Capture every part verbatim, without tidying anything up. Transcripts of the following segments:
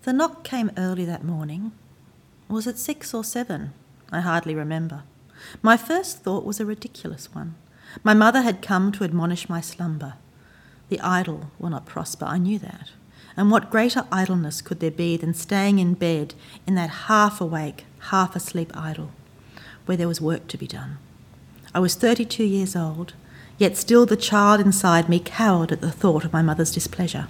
The knock came early that morning. Was it six or seven? I hardly remember. My first thought was a ridiculous one. My mother had come to admonish my slumber. The idle will not prosper, I knew that. And what greater idleness could there be than staying in bed in that half-awake, half-asleep idle, where there was work to be done? I was thirty-two years old, yet still the child inside me cowered at the thought of my mother's displeasure.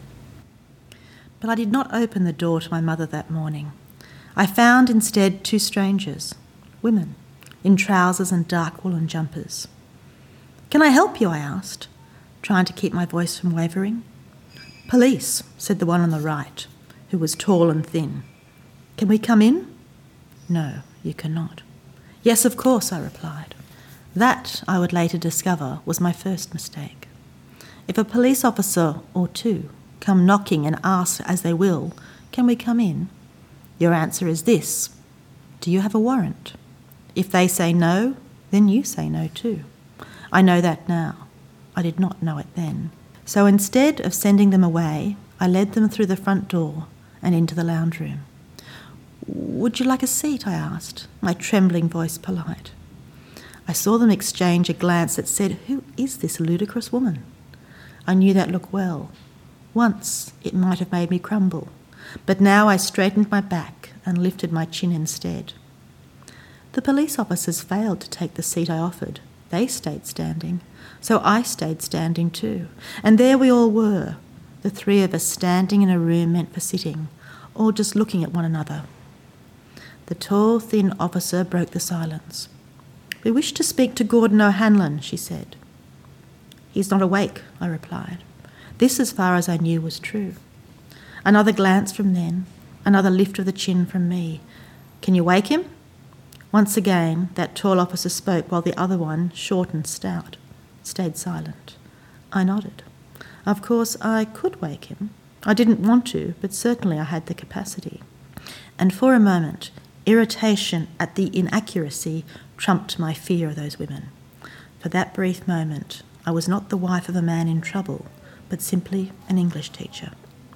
But I did not open the door to my mother that morning. I found instead two strangers, women, in trousers and dark woolen jumpers. "Can I help you?" I asked, trying to keep my voice from wavering. "Police," said the one on the right, who was tall and thin. "Can we come in?" "No, you cannot." "Yes, of course," I replied. That, I would later discover, was my first mistake. If a police officer or two come knocking and ask as they will, "Can we come in?" your answer is this: "Do you have a warrant?" If they say no, then you say no too. I know that now. I did not know it then. So instead of sending them away, I led them through the front door and into the lounge room. "Would you like a seat?" I asked, my trembling voice polite. I saw them exchange a glance that said, "Who is this ludicrous woman?" I knew that look well. Once it might have made me crumble, but now I straightened my back and lifted my chin instead. The police officers failed to take the seat I offered. They stayed standing, so I stayed standing too. And there we all were, the three of us standing in a room meant for sitting, all just looking at one another. The tall, thin officer broke the silence. "We wish to speak to Gordon O'Hanlon," she said. "He's not awake," I replied. This, as far as I knew, was true. Another glance from them, another lift of the chin from me. "Can you wake him?" Once again, that tall officer spoke while the other one, short and stout, stayed silent. I nodded. Of course, I could wake him. I didn't want to, but certainly I had the capacity. And for a moment, irritation at the inaccuracy trumped my fear of those women. For that brief moment, I was not the wife of a man in trouble, but simply an English teacher.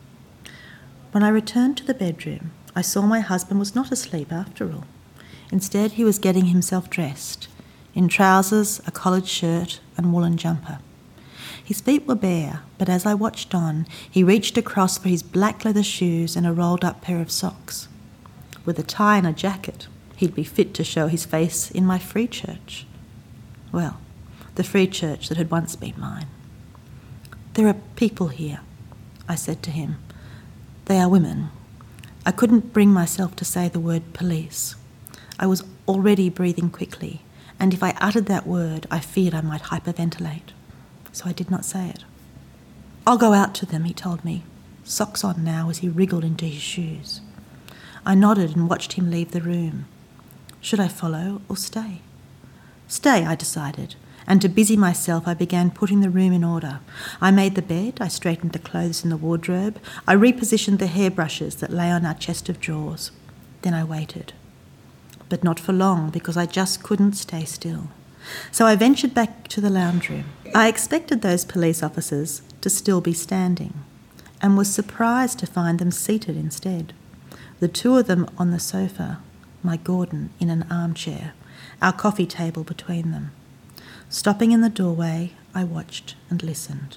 When I returned to the bedroom, I saw my husband was not asleep after all. Instead, he was getting himself dressed, in trousers, a collared shirt and woolen jumper. His feet were bare, but as I watched on, he reached across for his black leather shoes and a rolled-up pair of socks. With a tie and a jacket, he'd be fit to show his face in my free church. Well, the free church that had once been mine. "There are people here," I said to him. "They are women." I couldn't bring myself to say the word police. I was already breathing quickly, and if I uttered that word, I feared I might hyperventilate. So I did not say it. "I'll go out to them," he told me, socks on now as he wriggled into his shoes. I nodded and watched him leave the room. Should I follow or stay? Stay, I decided, and to busy myself I began putting the room in order. I made the bed, I straightened the clothes in the wardrobe, I repositioned the hairbrushes that lay on our chest of drawers. Then I waited. But not for long, because I just couldn't stay still. So I ventured back to the lounge room. I expected those police officers to still be standing, and was surprised to find them seated instead. The two of them on the sofa, my Gordon in an armchair, our coffee table between them. Stopping in the doorway, I watched and listened.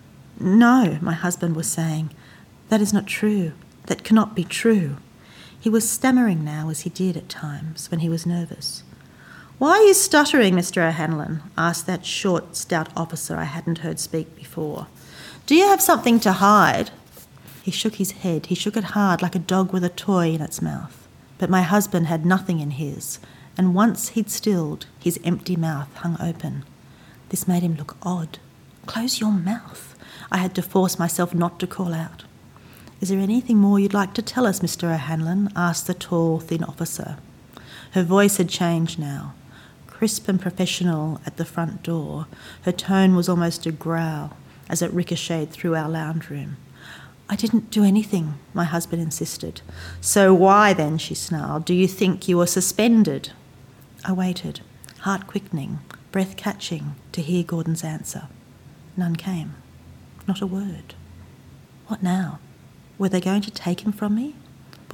"No," my husband was saying, "that is not true. That cannot be true." He was stammering now, as he did at times when he was nervous. "Why are you stuttering, Mister O'Hanlon?" asked that short, stout officer I hadn't heard speak before. "Do you have something to hide?" He shook his head. He shook it hard, like a dog with a toy in its mouth. But my husband had nothing in his, and once he'd stilled, his empty mouth hung open. This made him look odd. "Close your mouth," I had to force myself not to call out. "Is there anything more you'd like to tell us, Mister O'Hanlon?" asked the tall, thin officer. Her voice had changed now. Crisp and professional at the front door, her tone was almost a growl as it ricocheted through our lounge room. "I didn't do anything," my husband insisted. "So why then," she snarled, "do you think you were suspended?" I waited, heart quickening, breath catching, to hear Gordon's answer. None came. Not a word. What now? Were they going to take him from me?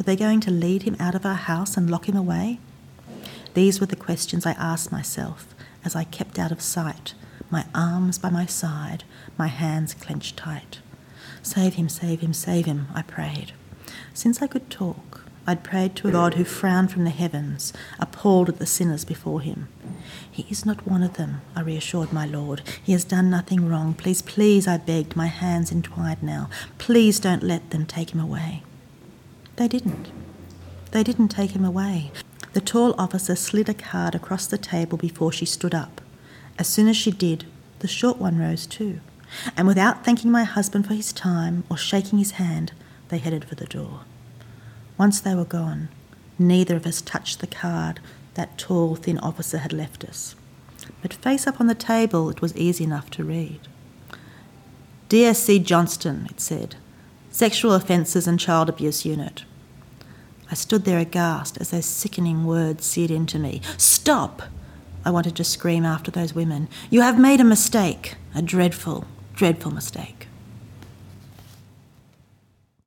Were they going to lead him out of our house and lock him away? These were the questions I asked myself as I kept out of sight, my arms by my side, my hands clenched tight. Save him, save him, save him, I prayed. Since I could talk, I'd prayed to a God who frowned from the heavens, appalled at the sinners before him. He is not one of them, I reassured my Lord. He has done nothing wrong. Please, please, I begged, my hands entwined now. Please don't let them take him away. They didn't. They didn't take him away. The tall officer slid a card across the table before she stood up. As soon as she did, the short one rose too. And without thanking my husband for his time or shaking his hand, they headed for the door. Once they were gone, neither of us touched the card that tall, thin officer had left us. But face up on the table, it was easy enough to read. Dear C. Johnston, it said, Sexual Offences and Child Abuse Unit. I stood there aghast as those sickening words seared into me. Stop! I wanted to scream after those women. You have made a mistake, a dreadful, dreadful mistake.